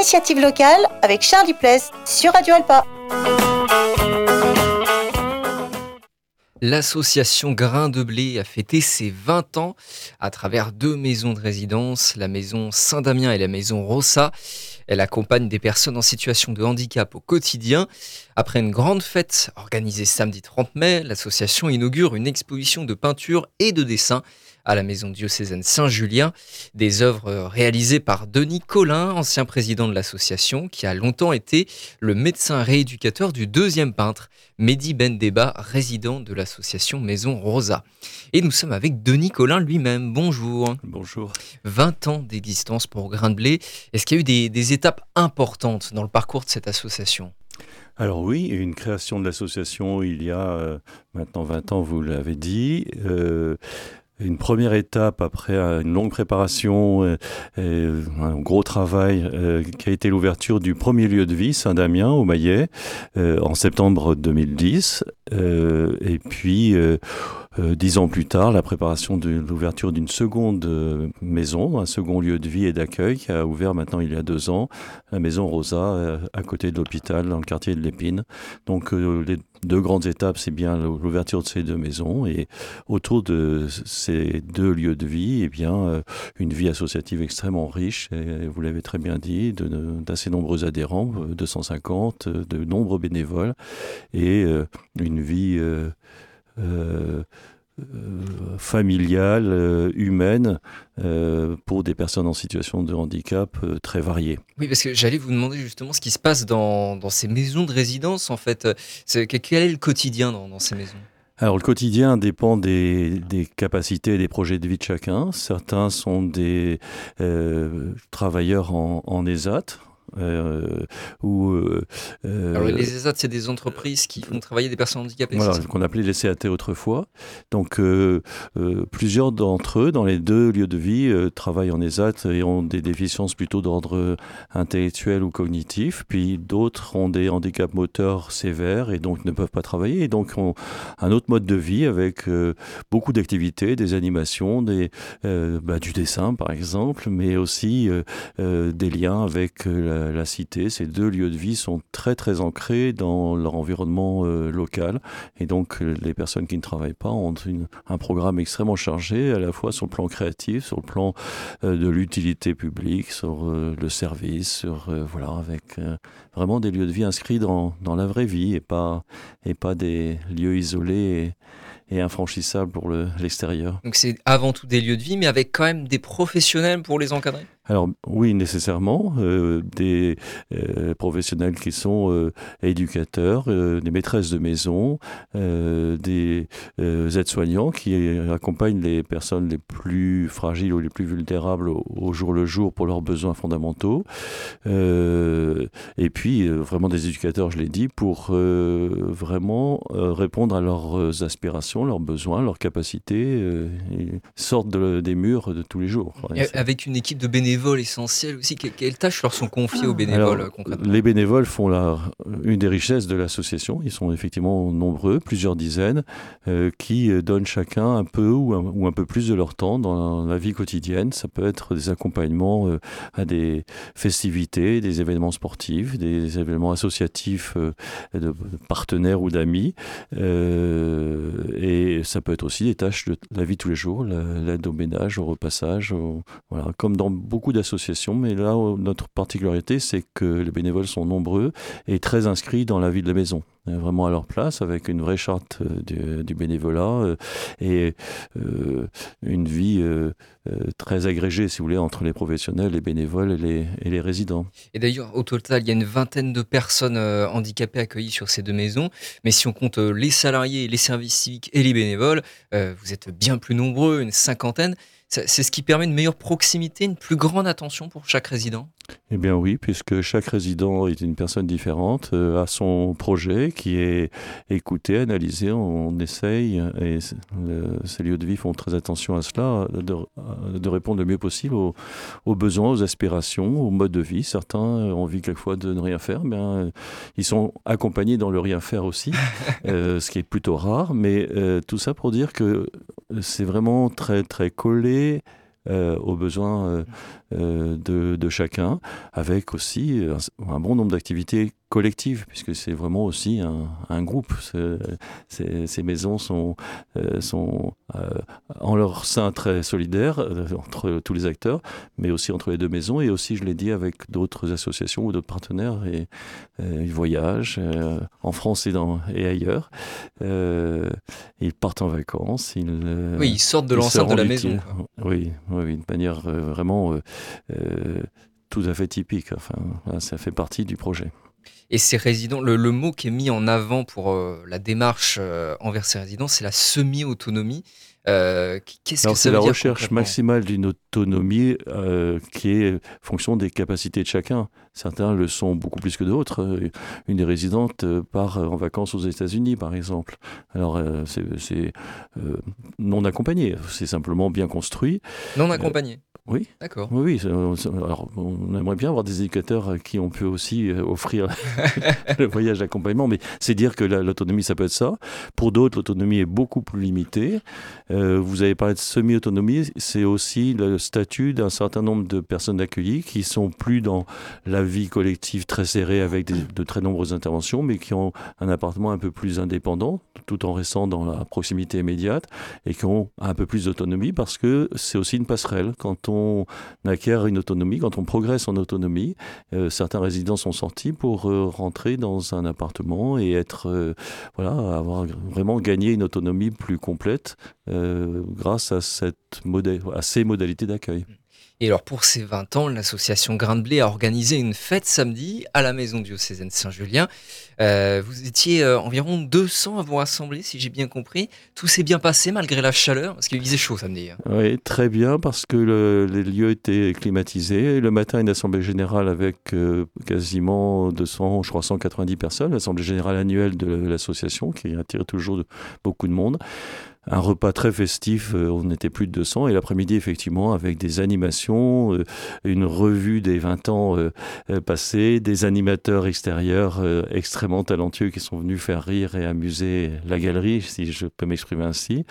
initiatives locales avec Charlie Pless sur Radio Alpa. L'association Grain de Blé a fêté ses 20 ans à travers 2 maisons de résidence, la maison Saint-Damien et la maison Rossa. Elle accompagne des personnes en situation de handicap au quotidien. Après une grande fête organisée samedi 30 mai, l'association inaugure une exposition de peinture et de dessin à la maison diocésaine Saint-Julien. Des œuvres réalisées par Denis Collin, ancien président de l'association, qui a longtemps été le médecin rééducateur du deuxième peintre, Mehdi Bendeba, résident de l'association Maison Rosa. Et nous sommes avec Denis Collin lui-même. Bonjour. Bonjour. 20 ans d'existence pour Grain de Blé. Est-ce qu'il y a eu des étapes importantes dans le parcours de cette association ? Alors oui, une création de l'association il y a maintenant 20 ans, vous l'avez dit. Une première étape après une longue préparation, un gros travail qui a été l'ouverture du premier lieu de vie, Saint-Damien, au Maillet, en septembre 2010. Et puis, 10 ans plus tard, la préparation de l'ouverture d'une seconde maison, un second lieu de vie et d'accueil qui a ouvert maintenant il y a 2 ans, la maison Rosa, à côté de l'hôpital, dans le quartier de l'Épine. Donc les 2 grandes étapes, c'est bien l'ouverture de ces 2 maisons et autour de ces 2 lieux de vie, eh bien, une vie associative extrêmement riche, et vous l'avez très bien dit, d'assez nombreux adhérents, 250, de nombreux bénévoles et une vie familiale, humaine, pour des personnes en situation de handicap très variées. Oui, parce que j'allais vous demander justement ce qui se passe dans ces maisons de résidence, en fait. Quel est le quotidien dans ces maisons ? Alors le quotidien dépend des capacités et des projets de vie de chacun. Certains sont des travailleurs en ESAT, alors les ESAT, c'est des entreprises qui font travailler des personnes handicapées. Voilà, qu'on appelait les CAT autrefois. Donc plusieurs d'entre eux, dans les 2 lieux de vie, travaillent en ESAT et ont des déficiences plutôt d'ordre intellectuel ou cognitif. Puis d'autres ont des handicaps moteurs sévères et donc ne peuvent pas travailler. Et donc ont un autre mode de vie avec beaucoup d'activités, des animations, du dessin par exemple, mais aussi des liens avec la cité. Ces 2 lieux de vie sont très très ancrés dans leur environnement local et donc les personnes qui ne travaillent pas ont un programme extrêmement chargé à la fois sur le plan créatif, sur le plan de l'utilité publique, sur le service, avec vraiment des lieux de vie inscrits dans la vraie vie et pas des lieux isolés et infranchissables pour l'extérieur. Donc c'est avant tout des lieux de vie, mais avec quand même des professionnels pour les encadrer ? Alors oui, nécessairement, des professionnels qui sont éducateurs, des maîtresses de maison, des aides-soignants qui accompagnent les personnes les plus fragiles ou les plus vulnérables au jour le jour pour leurs besoins fondamentaux. Et puis vraiment des éducateurs, je l'ai dit, pour vraiment répondre à leurs aspirations, leurs besoins, leurs capacités, et sortent des murs de tous les jours. Avec une équipe de bénévoles essentiels aussi, quelles tâches leur sont confiées aux bénévoles concrètement ? Les bénévoles font une des richesses de l'association. Ils sont effectivement nombreux, plusieurs dizaines, qui donnent chacun un peu ou un peu plus de leur temps dans la vie quotidienne. Ça peut être des accompagnements à des festivités, des événements sportifs, des événements associatifs de partenaires ou d'amis. Et ça peut être aussi des tâches de la vie de tous les jours, l'aide au ménage, au repassage, comme dans beaucoup d'associations. Mais là, notre particularité, c'est que les bénévoles sont nombreux et très inscrits dans la vie de la maison. Vraiment à leur place, avec une vraie charte du bénévolat et une vie très agrégée, si vous voulez, entre les professionnels, les bénévoles et les résidents. Et d'ailleurs, au total, il y a une vingtaine de personnes handicapées accueillies sur ces 2 maisons. Mais si on compte les salariés, les services civiques et les bénévoles, vous êtes bien plus nombreux, une 50aine. C'est ce qui permet une meilleure proximité, une plus grande attention pour chaque résident ? Eh bien oui, puisque chaque résident est une personne différente, a son projet qui est écouté, analysé, on essaye, et ces lieux de vie font très attention à cela, de répondre le mieux possible aux besoins, aux aspirations, au mode de vie. Certains ont envie quelquefois de ne rien faire, mais ils sont accompagnés dans le rien faire aussi, ce qui est plutôt rare, mais tout ça pour dire que c'est vraiment très très collé aux besoins de chacun, avec aussi un bon nombre d'activités collectives, puisque c'est vraiment aussi un groupe. Ces maisons sont en leur sein très solidaires entre tous les acteurs, mais aussi entre les deux maisons, et aussi, je l'ai dit, avec d'autres associations ou d'autres partenaires, et ils voyagent en France et ailleurs. Ils partent en vacances. Oui, ils sortent de l'enceinte de la maison. Oui, de manière vraiment tout à fait typique. Enfin, là, ça fait partie du projet. Et ces résidents, le mot qui est mis en avant pour la démarche envers ces résidents, c'est la semi-autonomie. Qu'est-ce que ça veut dire? C'est la recherche maximale d'une autonomie qui est fonction des capacités de chacun. Certains le sont beaucoup plus que d'autres. Une des résidentes part en vacances aux États-Unis, par exemple. Alors, c'est non accompagné, c'est simplement bien construit. Non accompagné. Oui. D'accord. Oui. Alors, on aimerait bien avoir des éducateurs à qui on peut aussi offrir le voyage d'accompagnement, mais c'est dire que l'autonomie, ça peut être ça. Pour d'autres, l'autonomie est beaucoup plus limitée. Vous avez parlé de semi-autonomie, c'est aussi le statut d'un certain nombre de personnes accueillies qui sont plus dans la vie collective très serrée avec de très nombreuses interventions, mais qui ont un appartement un peu plus indépendant, tout en restant dans la proximité immédiate, et qui ont un peu plus d'autonomie, parce que c'est aussi une passerelle. Quand on acquiert une autonomie, quand on progresse en autonomie, certains résidents sont sortis pour rentrer dans un appartement et avoir vraiment gagné une autonomie plus complète grâce à ces modalités d'accueil. Et alors pour ces 20 ans, l'association Grain de Blé a organisé une fête samedi à la maison diocésaine Saint-Julien. Vous étiez environ 200 à vous rassembler, si j'ai bien compris. Tout s'est bien passé malgré la chaleur, parce qu'il faisait chaud samedi. Oui, très bien, parce que les lieux étaient climatisés. Le matin, une assemblée générale avec quasiment 200, je crois 190 personnes, l'assemblée générale annuelle de l'association, qui attire toujours beaucoup de monde. Un repas très festif, on était plus de 200, et l'après-midi, effectivement, avec des animations, une revue des 20 ans passés, des animateurs extérieurs extrêmement talentueux qui sont venus faire rire et amuser la galerie, si je peux m'exprimer ainsi.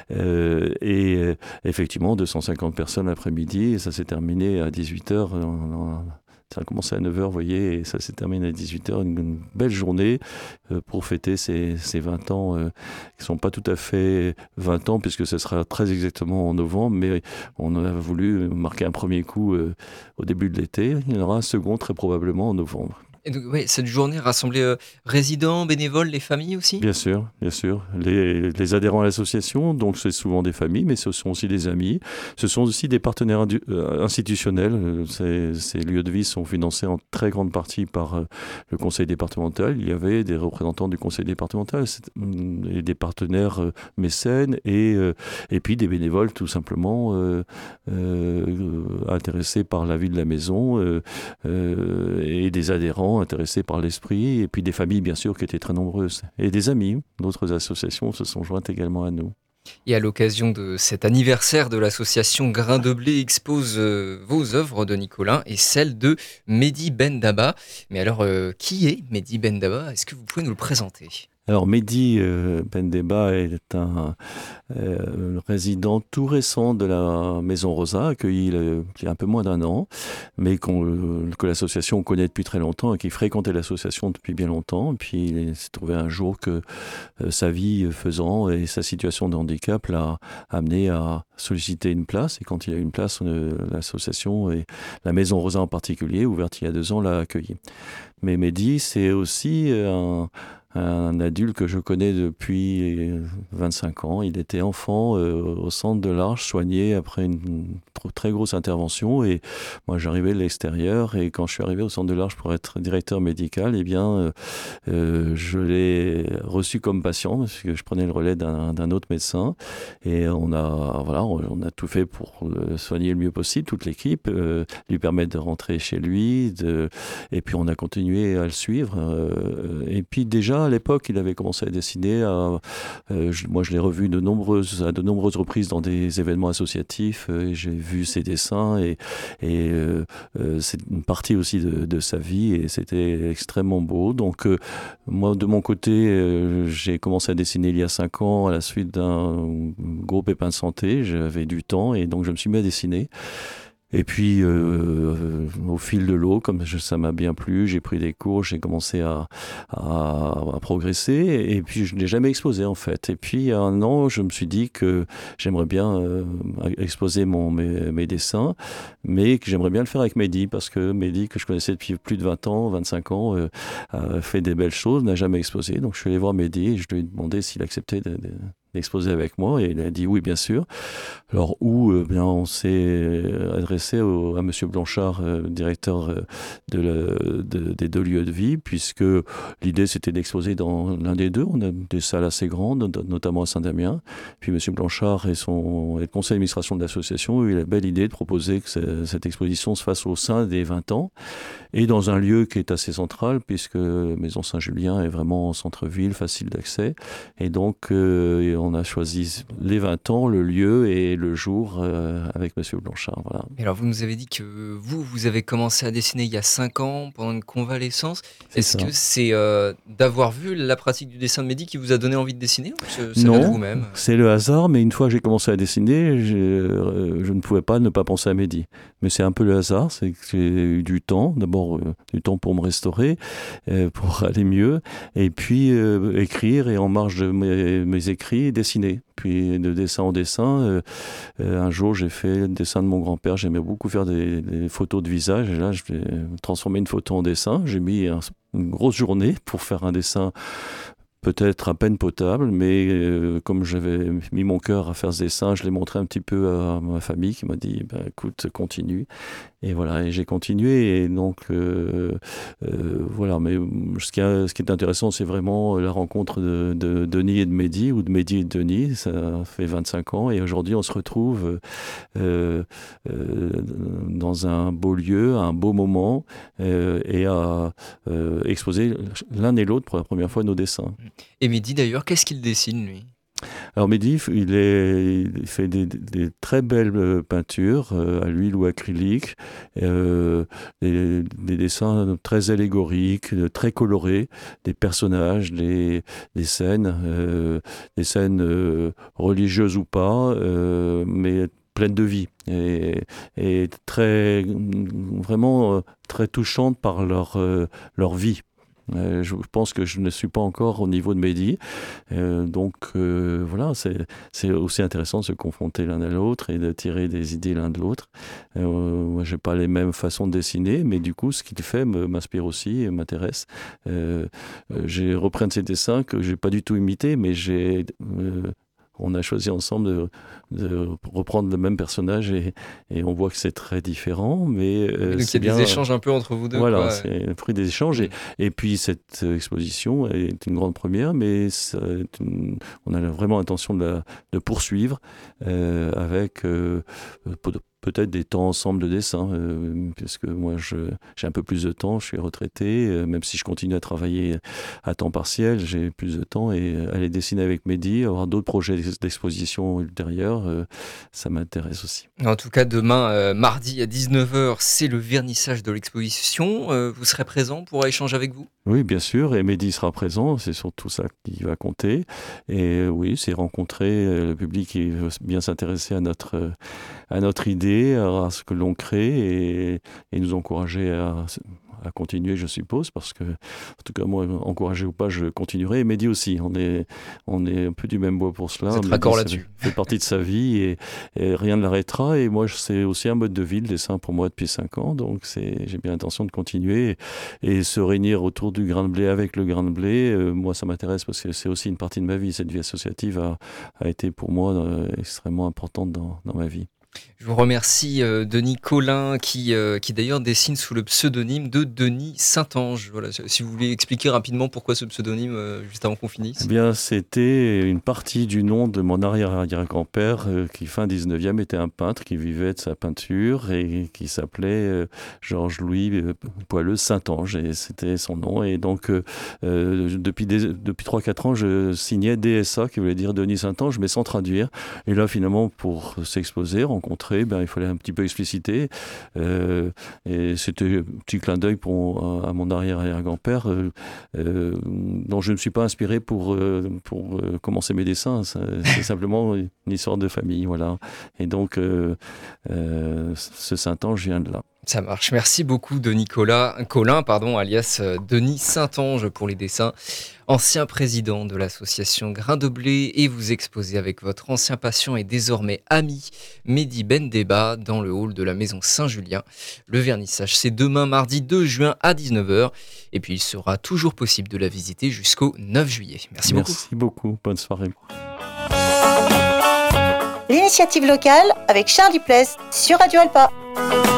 Et effectivement, 250 personnes l'après-midi, et ça s'est terminé à 18h. Ça a commencé à 9h, vous voyez, et ça s'est terminé à 18h. Une belle journée pour fêter ces 20 ans qui ne sont pas tout à fait 20 ans, puisque ce sera très exactement en novembre, mais on a voulu marquer un premier coup au début de l'été. Il y en aura un second très probablement en novembre. Et donc, cette journée rassemblait résidents, bénévoles, les familles aussi ? Bien sûr. Les adhérents à l'association, donc c'est souvent des familles, mais ce sont aussi des amis. Ce sont aussi des partenaires institutionnels. Ces lieux de vie sont financés en très grande partie par le conseil départemental. Il y avait des représentants du conseil départemental et des partenaires mécènes et puis des bénévoles tout simplement intéressés par la vie de la maison et des adhérents intéressés par l'esprit, et puis des familles bien sûr qui étaient très nombreuses, et des amis. D'autres associations se sont jointes également à nous. Et à l'occasion de cet anniversaire de l'association Grain de Blé expose vos œuvres de Nicolin et celles de Mehdi Bendaba. Mais alors, qui est Mehdi Bendaba ? Est-ce que vous pouvez nous le présenter ? Alors Mehdi Bendaba est un résident tout récent de la Maison Rosa, accueilli il y a un peu moins d'un an, mais que l'association connaît depuis très longtemps et qui fréquentait l'association depuis bien longtemps. Et puis il s'est trouvé un jour que sa vie faisant et sa situation de handicap l'a amené à solliciter une place. Et quand il a eu une place, l'association et la Maison Rosa en particulier, ouverte il y a 2 ans, l'a accueilli. Mais Mehdi, c'est aussi un adulte que je connais depuis 25 ans. Il était enfant au centre de l'Arche, soigné après une très grosse intervention. Et moi, j'arrivais de l'extérieur. Et quand je suis arrivé au centre de l'Arche pour être directeur médical, eh bien, je l'ai reçu comme patient parce que je prenais le relais d'un autre médecin. Et on a tout fait pour le soigner le mieux possible, toute l'équipe, lui permettre de rentrer chez lui. Et puis, on a continué à le suivre. Et puis, déjà, déjà à l'époque, il avait commencé à dessiner. Moi, je l'ai revu à de nombreuses reprises dans des événements associatifs. Et j'ai vu ses dessins et c'est une partie aussi de sa vie et c'était extrêmement beau. Donc, moi, de mon côté, j'ai commencé à dessiner il y a 5 ans à la suite d'un gros pépin de santé. J'avais du temps et donc je me suis mis à dessiner. Et puis, au fil de l'eau, comme ça m'a bien plu, j'ai pris des cours, j'ai commencé à progresser. Et puis, je ne l'ai jamais exposé, en fait. Et puis, il y a un an, je me suis dit que j'aimerais bien exposer mes dessins, mais que j'aimerais bien le faire avec Mehdi, parce que Mehdi, que je connaissais depuis plus de 20 ans, 25 ans, a fait des belles choses, n'a jamais exposé. Donc, je suis allé voir Mehdi et je lui ai demandé s'il acceptait d'exposer avec moi, et il a dit oui, bien sûr. Alors bien on s'est adressé à Monsieur Blanchard, directeur des 2 lieux de vie, puisque l'idée c'était d'exposer dans l'un des 2. On a des salles assez grandes, notamment à Saint-Damien. Puis Monsieur Blanchard et le conseil d'administration de l'association ont eu la belle idée de proposer que cette exposition se fasse au sein des 20 ans et dans un lieu qui est assez central, puisque Maison Saint-Julien est vraiment en centre-ville, facile d'accès. Et donc on a choisi les 20 ans, le lieu et le jour avec Monsieur Blanchard. Voilà. Et alors, vous nous avez dit que vous avez commencé à dessiner il y a 5 ans, pendant une convalescence. Est-ce que c'est d'avoir vu la pratique du dessin de Mehdi qui vous a donné envie de dessiner, ou ça vient de vous-même ? C'est le hasard, mais une fois que j'ai commencé à dessiner, je ne pouvais pas ne pas penser à Mehdi. Mais c'est un peu le hasard, c'est que j'ai eu du temps, d'abord du temps pour me restaurer, pour aller mieux, et puis écrire, et en marge de mes écrits, dessiner. Puis de dessin en dessin, un jour j'ai fait le dessin de mon grand-père, j'aimais beaucoup faire des photos de visage, et là je vais transformer une photo en dessin. J'ai mis une grosse journée pour faire un dessin peut-être à peine potable, mais comme j'avais mis mon cœur à faire ce dessin, je l'ai montré un petit peu à ma famille qui m'a dit écoute, continue. Et voilà, et j'ai continué. Et donc, voilà. Mais ce qui est intéressant, c'est vraiment la rencontre de Denis et de Mehdi, ou de Mehdi et de Denis. Ça fait 25 ans. Et aujourd'hui, on se retrouve dans un beau lieu, un beau moment, et à exposer l'un et l'autre pour la première fois nos dessins. Et Mehdi, d'ailleurs, qu'est-ce qu'il dessine, lui ? Alors Mehdi, il fait des très belles peintures à l'huile ou acrylique, des dessins très allégoriques, très colorés, des personnages, des scènes religieuses ou pas, mais pleines de vie et vraiment très touchantes par leur vie. Je pense que je ne suis pas encore au niveau de Mehdi. Donc voilà, c'est aussi intéressant de se confronter l'un à l'autre et de tirer des idées l'un de l'autre. Moi, je n'ai pas les mêmes façons de dessiner, mais du coup, ce qu'il fait m'inspire aussi et m'intéresse. J'ai repris un de ses dessins que je n'ai pas du tout imité, mais on a choisi ensemble de reprendre le même personnage et on voit que c'est très différent. Mais donc il y a des échanges un peu entre vous deux. Voilà, quoi. C'est le fruit des échanges. Et puis cette exposition est une grande première, mais on a vraiment l'intention de poursuivre avec peut-être des temps ensemble de dessin, puisque moi j'ai un peu plus de temps, je suis retraité, même si je continue à travailler à temps partiel, j'ai plus de temps, et aller dessiner avec Mehdi, avoir d'autres projets d'exposition ultérieurs, ça m'intéresse aussi. En tout cas, demain, mardi à 19h, c'est le vernissage de l'exposition. Vous serez présent pour échanger avec vous ? Oui, bien sûr, et Mehdi sera présent, c'est surtout ça qui va compter. Et oui, c'est rencontrer le public qui veut bien s'intéresser à notre idée, à ce que l'on crée, et nous encourager à continuer, je suppose, parce que, en tout cas, moi, encouragé ou pas, je continuerai. Et Mehdi aussi, on est un peu du même bois pour cela. Vous êtes d'accord là-dessus. Ça fait partie de sa vie et rien ne l'arrêtera. Et moi, c'est aussi un mode de vie, le dessin pour moi depuis 5 ans. Donc, j'ai bien l'intention de continuer et se réunir autour du grain de blé avec le grain de blé. Moi, ça m'intéresse parce que c'est aussi une partie de ma vie. Cette vie associative a été pour moi extrêmement importante dans ma vie. Je vous remercie Denis Colin qui d'ailleurs dessine sous le pseudonyme de Denis Saint-Ange. Voilà, si vous voulez expliquer rapidement pourquoi ce pseudonyme juste avant qu'on finisse. Eh bien, c'était une partie du nom de mon arrière-arrière-grand-père qui, fin 19e, était un peintre qui vivait de sa peinture et qui s'appelait Georges-Louis Poileux Saint-Ange, et c'était son nom. Et donc, depuis 3-4 ans, je signais DSA, qui voulait dire Denis Saint-Ange, mais sans traduire. Et là, finalement, pour s'exposer, rencontrer, il fallait un petit peu expliciter. Et c'était un petit clin d'œil à mon arrière-arrière-grand-père, dont je ne me suis pas inspiré pour commencer mes dessins. C'est simplement une histoire de famille, voilà. Et donc, ce Saint-Ange vient de là. Ça marche. Merci beaucoup Denis Colin, alias Denis Saint-Ange pour les dessins. Ancien président de l'association Grain de Blé, et vous exposez avec votre ancien patient et désormais ami Mehdi Bendeba dans le hall de la maison Saint-Julien. Le vernissage, c'est demain mardi 2 juin à 19h. Et puis il sera toujours possible de la visiter jusqu'au 9 juillet. Merci beaucoup. Merci beaucoup. Bonne soirée. L'initiative locale avec Charles Duplessis sur Radio Alpa.